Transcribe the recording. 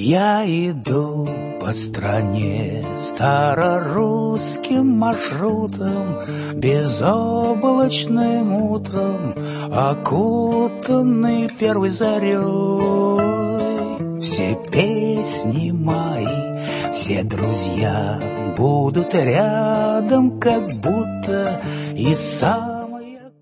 Я иду по стране старорусским маршрутом, безоблачным утром, окутанный первой зарей. Все песни мои, все друзья будут рядом, как будто и сам